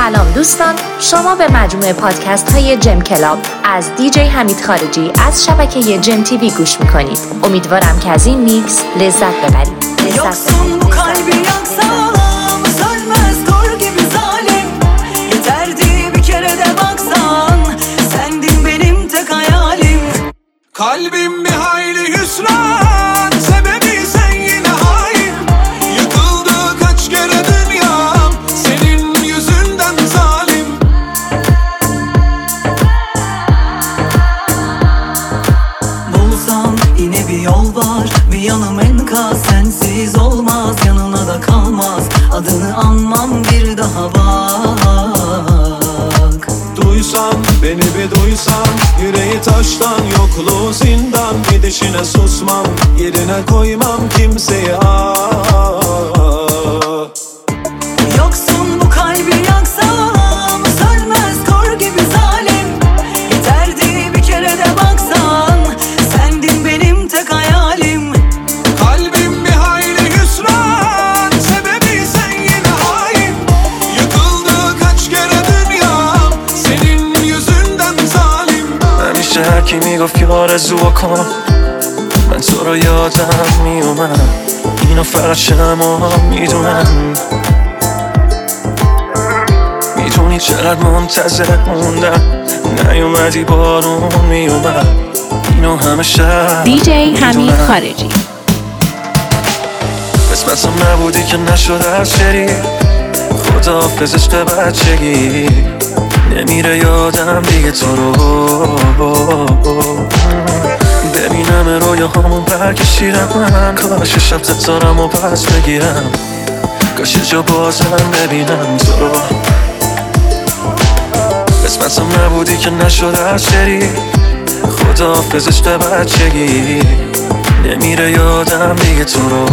سلام دوستان، شما به مجموعه پادکست های جم کلاب از دیجی حمید خارجی از شبکه جم تیوی گوش میکنید. امیدوارم که از این میکس لذت ببرید. Yoksun bu kalbi yaksam sönmez kor gibi zalim. Yeterdi bir kere de baksan, sendin benim tek hayalim. Kalbim bir hayli hüsran, sebebi sen yine hain. Yıkıldı kaç kere dünyam, senin yüzünden zalim. Bulsan yine bir yol var, bir yanım enkaz, sensiz olmaz, yanına da kalmaz. Adını anmam bir daha bak. Duysan, beni bir duysan, yüreği taştan, yokluğu zindan. Gidişine susmam, yerine koymam kimseyi Yoksun bu kalbi yaksam sönmez kor gibi zalim. Yeterdi bir kere de baksan, sendin benim tek hayalim. Kalbim bir hayli hüsran, sebebi sen yine hain. Yıkıldı kaç kere dünyam, senin yüzünden zalim. همیشه هر کی میگفت که آرزو کن، من تو رو یادم میومد. اینو فقط شما میدونم. میدونی چقدر منتظر موندم، نیومدی بارون میومد. اینو همه شب دیجی حمید خارجی. قسمتم نبودی که نشد از شری، خداحافظ عشق بچگی. نمیره یادم دیگه تو رو، ببینم رویاهامون برکشیدم. من کاش شب ستارم و پس بگیرم، کاش جا بازم ببینم تو رو. قسمتم نبودی که نشد از شری، خداحافظ عشق بچگی. نمیره یادم دیگه تو رو،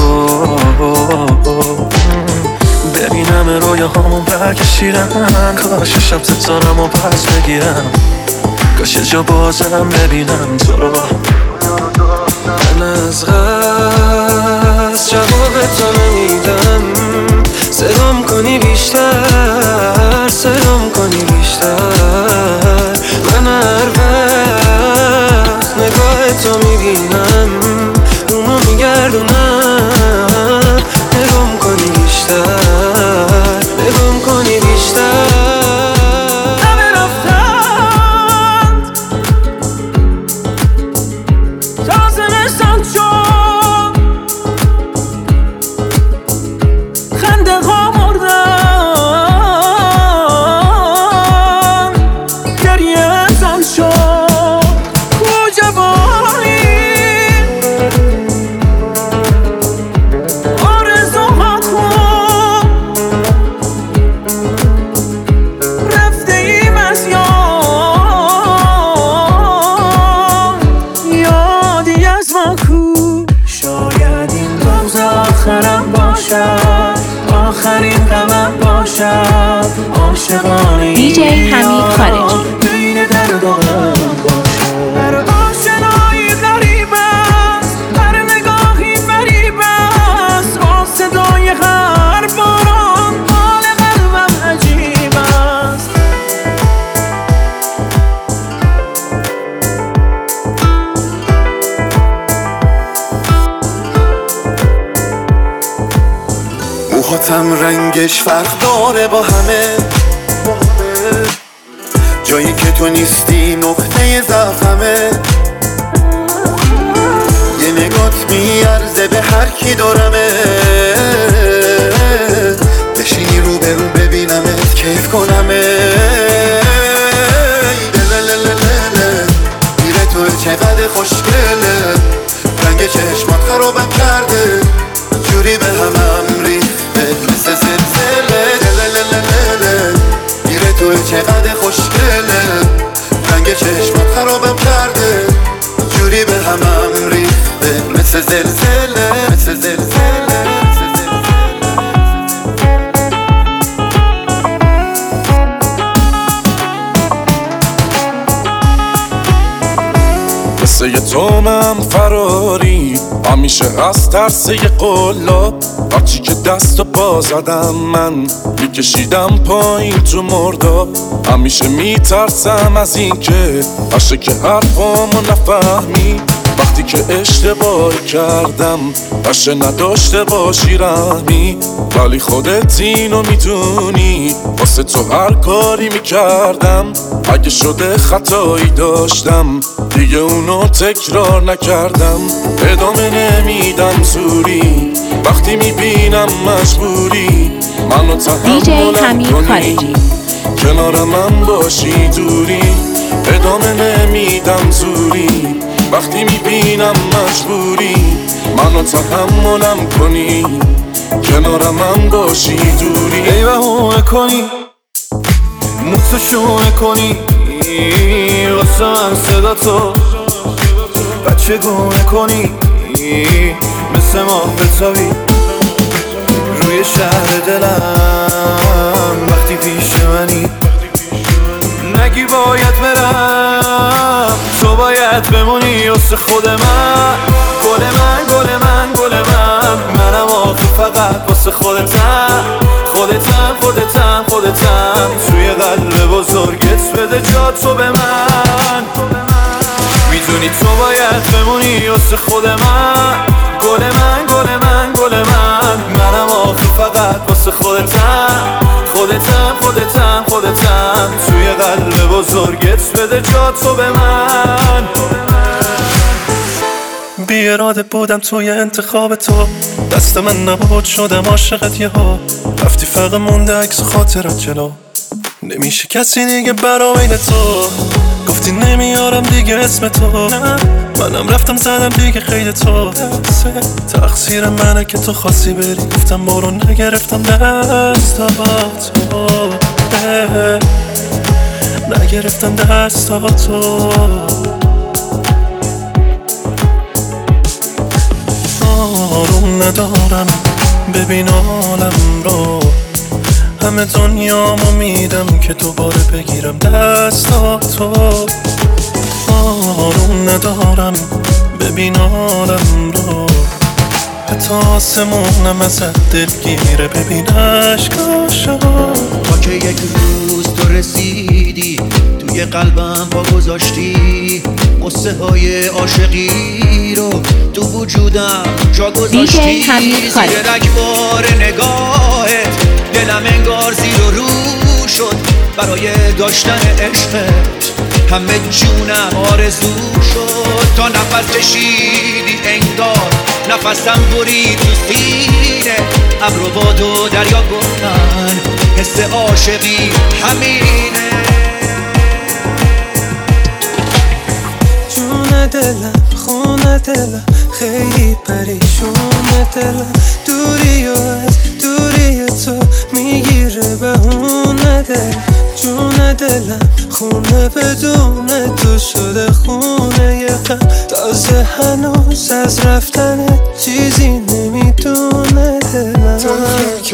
ببینم رویاهامون برکشیدم. کاش شب ستارم و پس بگیرم، کاش جا بازم ببینم تو رو. من از قصد جواب تو نمیدم، سلام کنی بیشتر، سلام کنی بیشتر. من هر وقت نگاه تو میبینم، اونو میگردونم. نگام کنی بیشتر، نگام کنی بیشتر. همه رفتند، تازه نشان شد، خنده ها مردن، گریه زن شد. نوجوانی آرزوها کن، رفته ایم از یادی از ما کو. شاید این روز آخرم باشد، آخرین غمم باشد. عاشقانه دیجی حمید خارجی. بین درد و غم باشد. هر آشنایی غریب است، هر نگاهی فریب است. با صدای هر باران حال قلبم عجیب است. موهاتم رنگش فرق داره با همه، جایی که تو نیستی نقطه ضعفمه. یه نگات میارزه به هر کی دارمه، بشینی رو به رو ببینمت کیف کنمه. میره تو چقدر خوشگله، رنگ چشمات خرابم کرده، جوری به همم ریخته مثل زلزله. میره تو چقدر خوشگله، رنگ چشمات خرابم کرده، جوری به همم ریخته مثل زلزله، مثل زلزله. قصه تو من فراری همیشه از ترس یه قلاب هرچی که دست و پا زدم من میکشیدم پایین تو مرداب همیشه میترسم از این که هرشه که حرفامو نفهمی وقتی که اشتباه کردم هرشه نداشته باشی رحمی ولی خودت اینو میدونی واسه تو هر کاری میکردم اگه شده خطایی داشتم دیگه اونو تکرار نکردم ادامه نمیدم زوری وقتی میبینم مجبوری منو تحملم کنی کنار من باشی دوری ادامه نمیدم زوری وقتی میبینم مجبوری منو تحملم کنی کنار من باشی دوری ای بهونه کنی موتو شونه کنی واسه من صدا تو بچه گونه کنی مثل ما بتابی روی شهر دلم وقتی پیش منی نگی باید برم تو باید بمونی واسه خود من گل من گل من گل من منم آخه فقط واسه خودتم خودتم خودتم خودتم توی قلب بزرگت بده جا تو به من میدونی تو باید بمونی واسه خود من گل من گل من گل من منم آخه فقط واسه خودتم خودتم خودتم خودتم توی قلب بزرگت بده جا تو به من بی اراده بودم توی انتخاب تو دست من نبود شدم عاشقت یه ها رفتی فقط مونده عکس خاطرت جلو نمیشه کسی دیگه برای تو گفتی نمیارم دیگه اسم تو نه منم رفتم زدم دیگه خیلی تو تقصیر منه که تو خواستی بری گفتم برو نگرفتم دستاتو نگرفتم دستاتو آروم ندارم ببین عالم رو همه دنیامو میدم که دوباره بگیرم دستاتو آروم ندارم ببین عالم رو حتی آسمونم ازت دلگیره ببین عشقاشو تا که یک روز تو رسیدی توی قلبم پا گذاشتی قصه های عاشقی رو تو وجودم جا گذاشتی زیر رگبار نگاهت دلم انگار زیر و رو شد برای داشتن عشقت همه جونم آرزو شد تا نفس کشیدی انگار نفسم برید تو سینه ابر و باد و دریا گفتن حس عاشقی همینه جون دلم خونه دلم خیلی پریشونه دلم دوری و از دوری تو میگیره بهونه دلم جون دلم خونه بدون تو شده خونه یه غم تازه هنوز از رفتن چیزی نمیدونه دلم تو که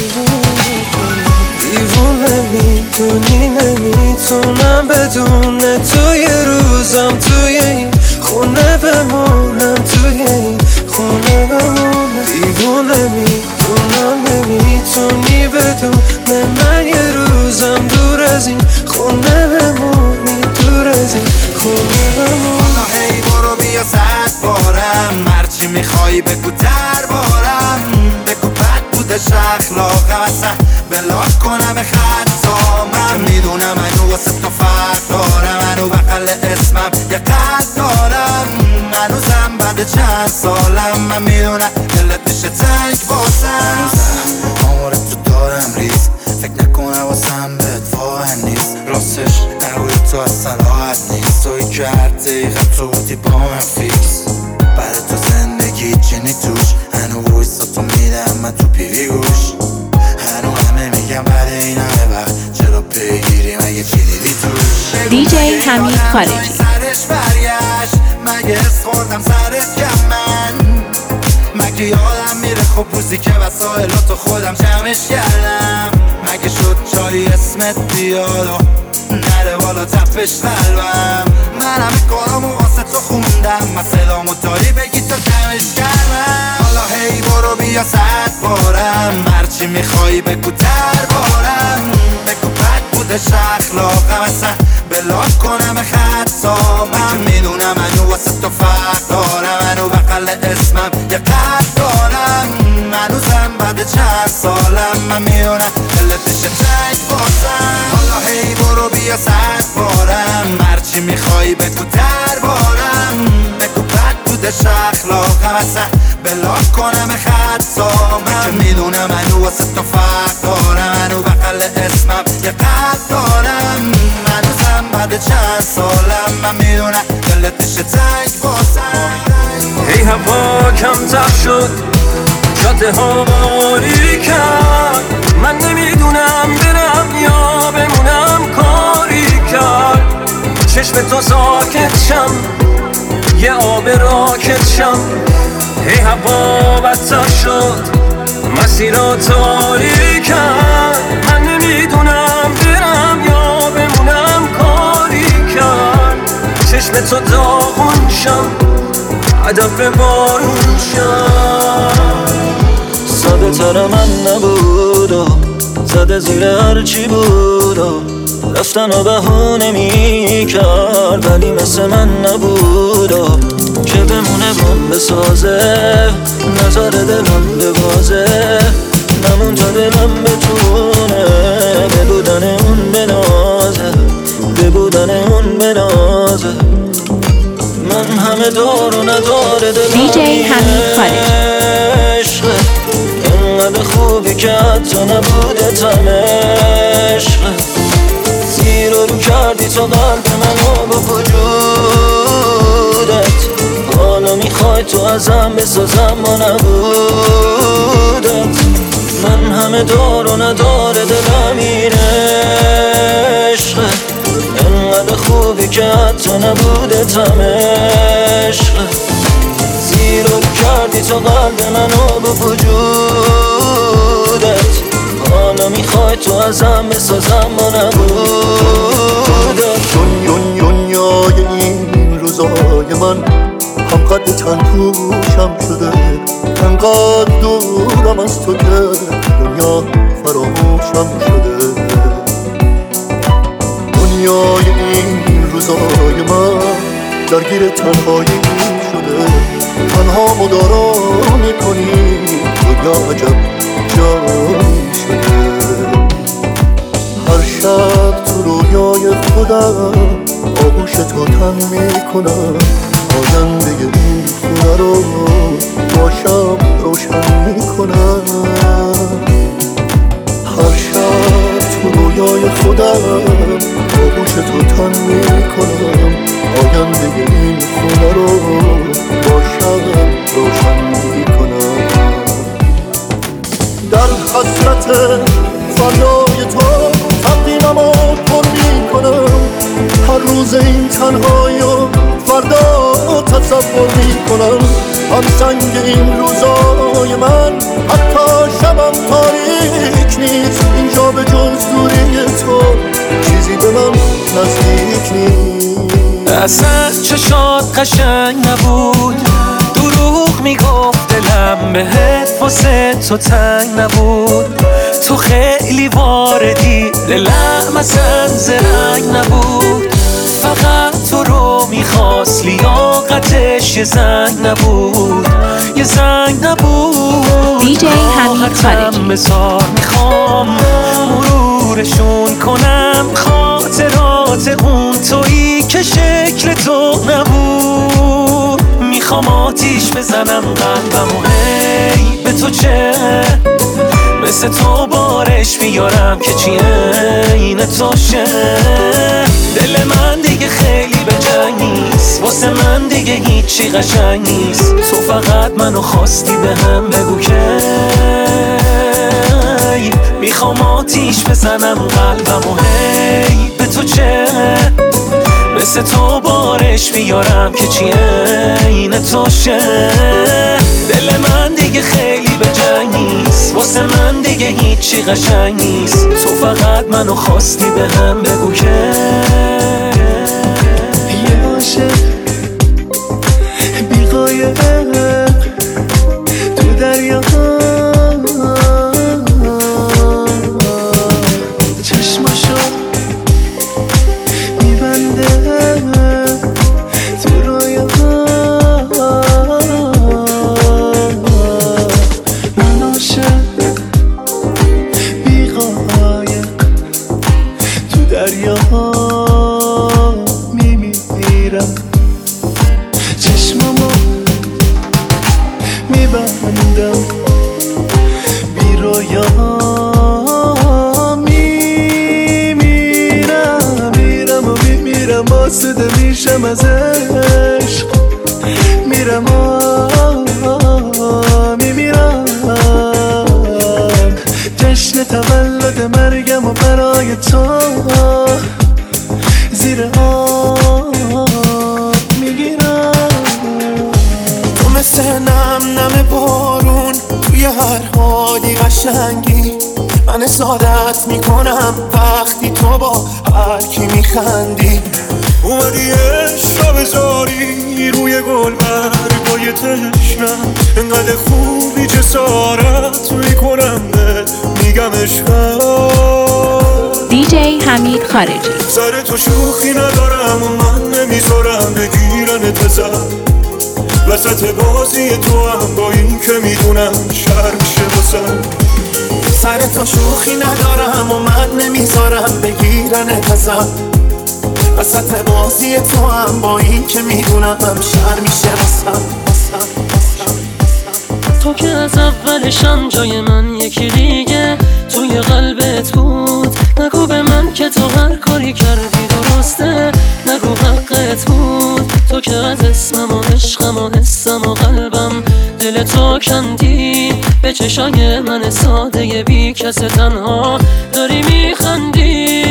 دیوونه میدونی نمیتونم بدون تو یه روزم توی این خونه بمونم توی این خونه بمونم دیوونه میدونم نمیتونی بدون من یه روزم دور از این خونه بمونی دور از این خونه بمونم هی برو بیا 100 بارم هرچی میخوای بگو دربارم بگو بد بودش اخلاقم اصلا بلاک کنم خطامم میدونم منو واسه تو فرق دارم منو بقل اسمم یه قد دارم هنوزم بعد چند سالم من میدونم دلت میشه تنگ واسم آمار تو دارم ریز فکر نکنم واسم بهت واهم نیست راستش نروی تو اصلا راحت نیست توی که هر دقیقه تو بودی با من فیکس برای تو زندگی چینی توش هنو ویسا تو میدم من تو پیوی گوش هنو همه میگم بعد این همه وقت چرا بگیری مگه چی دیدی توش دیجی حمید خارجی سرش بریشت مگه حس خوردم سرت کم من مگه یادم میره خب روزی که وسایلاتو خودم جمعش کردم مگه شد جایی اسمت بیاد و نره بالا تپش قلبم. من همه کارامو واسه تو خوندم، من صدامو داری بگی تا کمش کردم. حالا هی برو بیا 100 بارم، هرچی میخوایی بگو دربارم. بگو بد بودش اخلاقم، اصلا بلاک کنم خطامم. میدونم منو واسه تو فرق دارم، منو بقل اسمم یه قد دارم. منوزم بعد چند سالم، من میدونم دلتش تنگ باسم. حالا هی برو بیا 100 بارم، هرچی میخوایی بگو دربارم. بگو بد بودش اخلاقم، اصلا بلاک کنم خطامم. میدونم منو واسه تو فرق دارم، منو بقل اسمم یه قد دارم. منوزم بعد چند سالم، من میدونم دلتش تنگ باسم. ای هوا کمتر شد، جاده ها ماری کرد. من نمیدونم برم یا بمونم، کاری کرد. چشم تو ساکت شم، یه آب راکت شم. ای هوا بدتر شد، مسیرها تاری کرد. من نمیدونم برم یا بمونم، کاری کرد. چشم تو داغون شم، هدف بارون شم. ساده تر من نبود، زده زیر هرچی بود. رفتن و بهونه می کرد، ولی مثل من نبود که بمونه بم بسازه. نظر دلم ببازه، نمون تا دلم بتونه به بودن اون بنازه، به بودن اون بنازه. من همه دار و نداره دلم DJ حمید خارجی. انقدر خوبی که حتی نبوده تن عشق. زیر و رو کردی تو قلب منو با وجودت. حالا میخوای تو ازم بسازم با نبودت. من همه دار و نداره دلم این عشق. انقدر خوبی که حتی نبوده تن عشق. زیر و رو کردی تو قلب منو با وجودت. حالا میخوای تو ازم بسازم با نبودت. دنیای این روزای من هم قد تن پوشم شده. انقدر دورم از تو که دنیا فراموشم شده. دنیای این روزای من درگیر تنهایی شده. تنها مدارا میکنی، دنیا عجب جایی شده. هر شب تو رویای خودم آغوش تو تن میکنم. آینده این خونه رو باشم روشن میکنم. هر شب تو رویای خودم آغوش تو تن میکنم. آینده این خونه رو باشم روشن میکنم. در حسرت فردای تو تقدیممو پر میکنم. هر روز این تنهایی و فردا تصور میکنم. هم سنگ این روزای من حتی شبم تاریک نیست. اینجا به جز دوری تو چیزی به من نزدیک نیست. اصلا چشات قشنگ نبود، دروغ میگفت دلم بهت واسه تو تنگ نبود. تو خیلی واردی، دلم اصلا زرنگ نبود. فقط تو رو میخواست، لیاقتش یه زنگ نبود، یه زنگ نبود. DJ حمید خارجی. بزار میخوام مرورشون کنم، خاطرات اون تویی که شکل تو نبود. میخوام آتیش بزنم قلبم و هی به تو چه، مثل تو بارش بیارم که چی این توشه. دل من دیگه خیلی به جنگ نیست، واسه من دیگه هیچی قشنگ نیست. تو فقط منو خواستی به هم بگو که میخوام آتیش بزنم قلبم و هی به تو چه، مثل تو بارش بیارم که چیه این توشه. دل من دیگه خیلی به جنگ نیست، واسه من دیگه هیچی قشنگ نیست. تو فقط منو خواستی به هم بگو که یه عاشق بی قایق تو دریا چشماشو میبنده تو رویا. من عاشق بی قایق تو دریا میمیرم، چشمامو میبندم بی رویا. میرم و میمیرم، آسوده میشم از عشق. میرم و میمیرم، جشن تولد مرگم و برای تو زیر آب میگیرم. تو مثل نم بارون توی هر حالی قشنگی. من سعادت میکنم وقتی تو با هر کی میخندی. اومدی عشق بذاری روی گل برگای تشنم. انقدر خوبی جسارت میکنم میگم عشقم. دیجی حمید خارجی. سر تو شوخی ندارم و من نمیذارم بگیرن تزم. وسط بازی تو هم با این که میدونم شر میشه بسم. سر تو شوخی ندارم و من نمیذارم بگیرن تزم. وسط بازی تو هم با این که میدونم شر میشه بسم. تو که از اولشم جای من یکی دیگه توی قلبت بود. نگو به من که تو هر کاری کردی درسته، نگو حقت بود. تو که از اسمم و عشقم و حسم و قلبم دل تو کندی. به چشای من ساده بی کس تنها داری میخندی.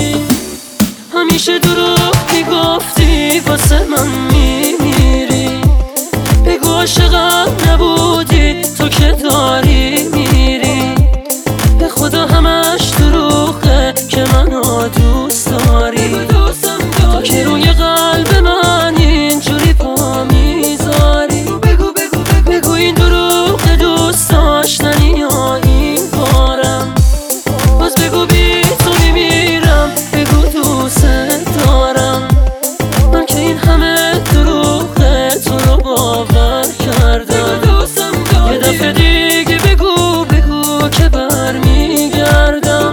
همیشه دروغ میگفتی واسه من میمیری. بگو عاشقم نبودی تو که داری میری. به خدا همش دروغه که منو دوست داری. تو که روی قلب من اینجوری پا میذاری. بگو این دروغ دوست داشتنی یا این بارم. باز بگو بی تو میمیرم، بگو دوست دارم. من که این همه دروغه تو رو باور کردم. یه دفعه دیگه بگو که برمیگردم.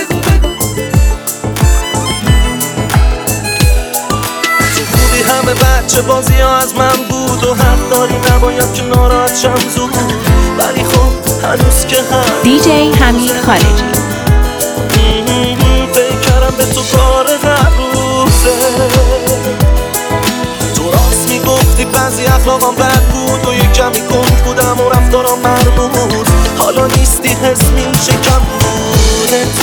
تو خوبی همه بچه بازی ها از من بود و حق داری نباید که ناراحت شم زود. ولی خب هنوز که هم دیجی حمید خارجی. فکر کردم به تو کار هر روزه. تو راست میگفتی بعضی اخلاقم بد بود و یک کمی گنگ بودم و رفتارم مرموز. حالا نیستی حس میشه کم بودت.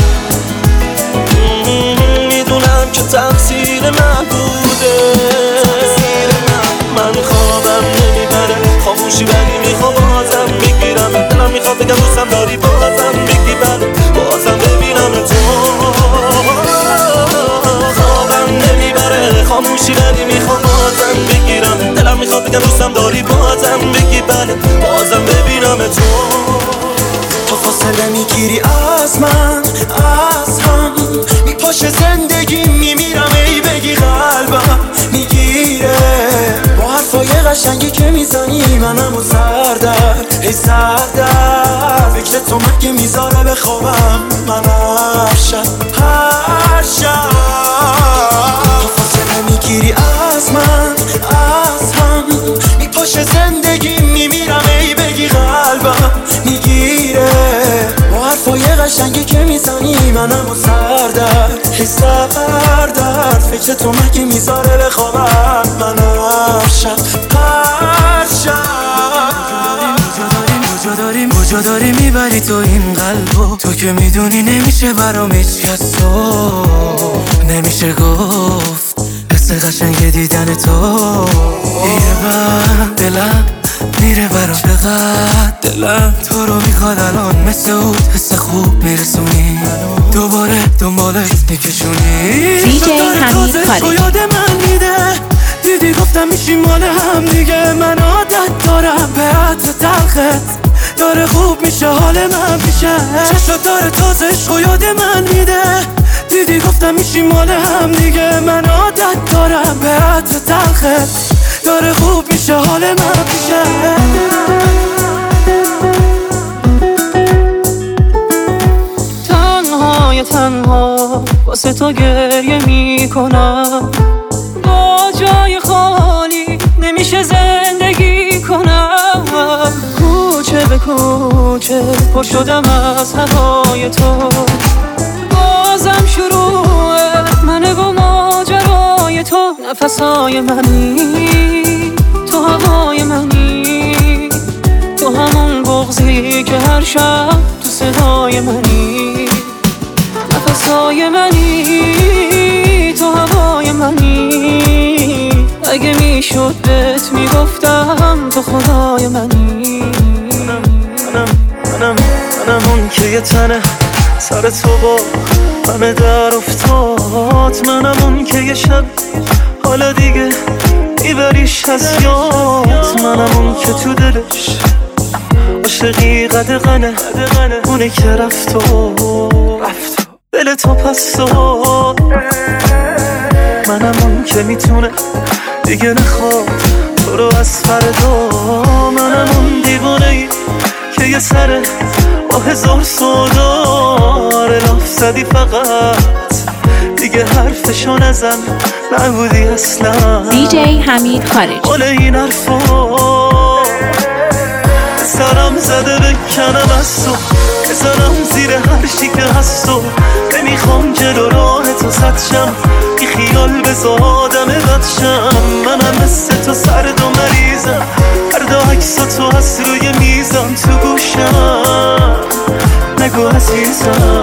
میدونم که تقصیر من بوده. من خوابم نمیبره، خاموشی ولی میخوام بازم بگیرم. دلم میخواد بگم دوستم داری بازم بگی بله، بازم ببینم تو. خوابم نمیبره، خاموشی ولی میخوام بازم بگیرم. دلم میخواد بگم دوستم داری بازم بگی بله، بازم ببینم تو. تو فاصله میگیری از من، از هم میپاشه زندگی میمیرم. ای بگی قلبم میگیره با حرفای قشنگی که میزنی منم و سردر. ای سردر فکر تو مگه میذاره بخوابم من هر شب. تو فاصله میگیری از من، از هم میپاشه زندگی میمیرم. ای بگی قلبم میگیره با حرفای قشنگی که میزنی منم و سردر. ای سردر فکر تو مگه میذاره بخوابم من هر شب. کجا داری میبری تو این قلبو؟ تو که میدونی نمیشه برام هیچ کس تو نمیشه گفت. واسه قشنگ دیدن تو یه بر دلم میره برا چقدر دلم تو رو میخواد الان مثل اود حس خوب میرسونی دوباره دنبالت میکشونی دیجی حمید خالقی یاد من میده دیدی گفتم میشی مال هم دیگه من عادت دارم به عطر تلخت داره خوب میشه حال من پیشه چشم داره تازه عشق یاد من میده دیدی گفتم میشی مال هم دیگه من عادت دارم به عطر تلخت داره خوب میشه حال من پیشه تنها واسه تو گریه میکنم با جای خالی نمیشه زندگی کنم کوچه به کوچه پر شدم از هوای تو بازم شروعه منه و ماجرای تو نفسای منی تو هوای منی تو همون بغضی که هر شب تو صدای منی نفسای منی تو هوای منی اگه میشد بهت میگفتم تو خدای منی منم اون که یه تنه سر تو با همه در افتاد منم اون که یه شب حالا دیگه میبریش از یاد منم اون که تو دلش عاشقی قدغنه اونه که رفت دل تو پس داد منم اون که میتونه دیگه نخواد تو رو از فردا منم اون دیوانه ای که یه سره با هزار سودار لاف زدی فقط دیگه حرفشو نزن نبودی اصلا دیجی حمید خالقی مال این حرفا سرم زده بکنم از تو بزنم زیر هر چی که هست تو نمیخوام جلو راه تو سد شم بی خیال بذار آدم بد شم منم مثل تو سرد و مریضم هر دو عکس تو هست روی میزم تو گوشم نگو عزیزم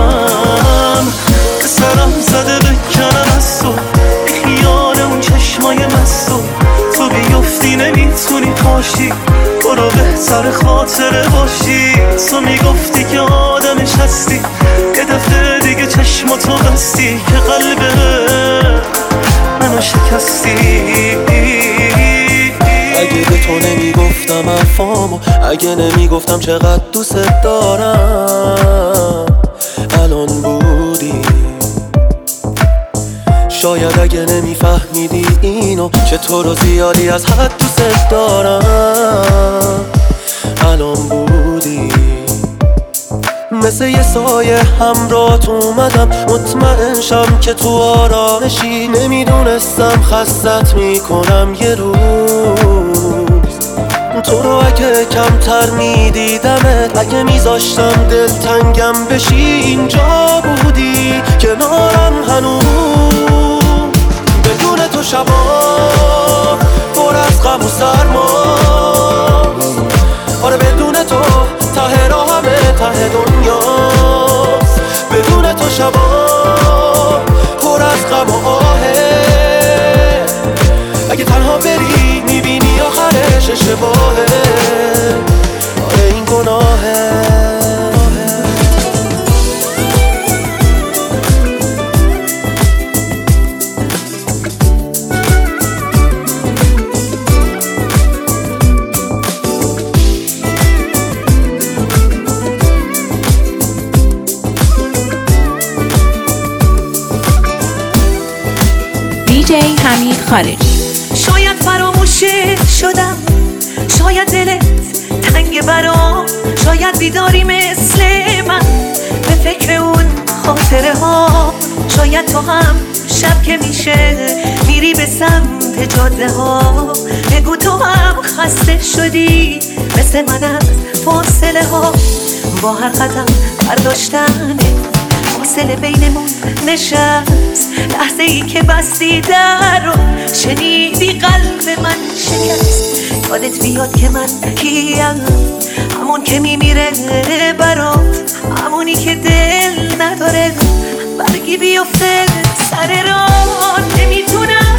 سرم زده بکنم از تو بی خیال اون چشمای مستو تو بیفتی نمیتونی پاشی برو بهتر خاطره باشی تو میگفتی که آدمش هستی یه دفعه دیگه چشماتو بستی که قلبه منو شکستی اگه به تو نمیگفتم حرفامو اگه نمیگفتم چقدر دوست دارم الان بودی شاید اگه نمیفهمیدی اینو که تو رو زیادی از حد دوست دارم الان بودی مثل یه سایه همراهت اومدم مطمئن شم که تو آرامشی نمیدونستم خستت میکنم یه روز تو رو اگه کمتر میدیدمت اگه میذاشتم دلتنگم بشی اینجا بودی کنارم هنوز بدون تو شبا پر از غم و سرما آره بدون تو ته راه همه ته دنیاست بدون تو شبا پر از غم و آهه اگه تنها بری میبینی آخرش اشتباهه آره این گناهه دیجی حمید خالقی شاید فراموش شدم شاید دلت تنگ برام شاید بیداری مثل من به فکر اون خاطره ها شاید تو هم شب که میشه میری به سمت جاده ها بگو تو هم خسته شدی مثل من از فاصله ها با هر قدم برداشتن فاصله بینمون نشست لحظه ای که بستی در رو شنیدی قلب من شکست یادت بیاد که من کیم همون که میمیره برات همونی که دل نداره برگی بیفته سر راه نمیتونم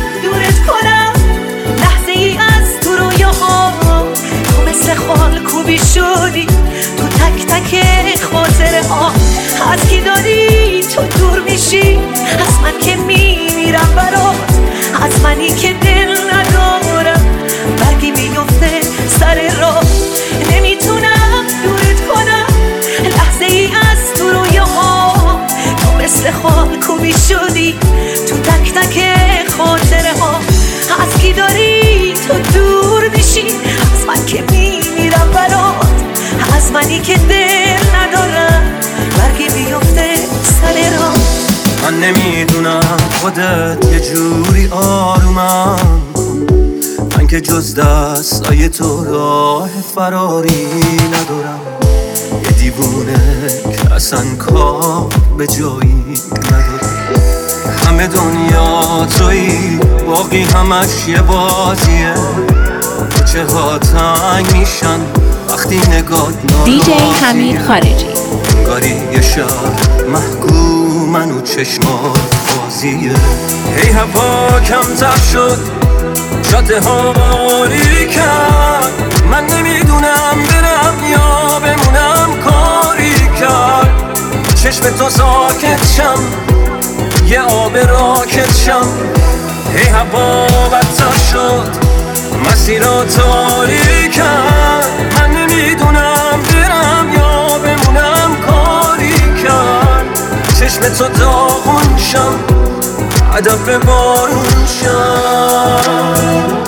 خوبی شدی تو تک تک خاطره ها. از کی داری تو دور میشی، از من که میمیرم برات، از منی که دل ندارم برگی میفته سر راه. نمیتونم دورت کنم لحظه ای از تو رویاها، تو مثل خالکوبی شدی تو تک تک خاطره ها. از کی داری تو دور میشی، از من که میمیرم برات، از منی که دل ندارم برگی میفته سر راه. من نمیدونم خودت یه جوری آرومم کن، من که جز دستای تو راه فراری ندارم. یه دیوونه که اصلا کار به جایی ندارم. همه دنیا تویی، باقی همش یه بازیه. چه ها تنگ میشن وقتی نگات ناراضیه. دیجی حمید خارجی انگاری یه شهر محکومن و چشمات بازیه. هی هوا کمتر شد، جاده ها باری کرد، من نمیدونم برم یا بمونم کاری کرد. چشم تو ساکت شم، یه آب راکت شم. هی هوا بدتر شد، مسیر رو تاریک کرد، من نمیدونم برم یا بمونم کاری کرد. چشم تو داغون شم، هدف بارون شم.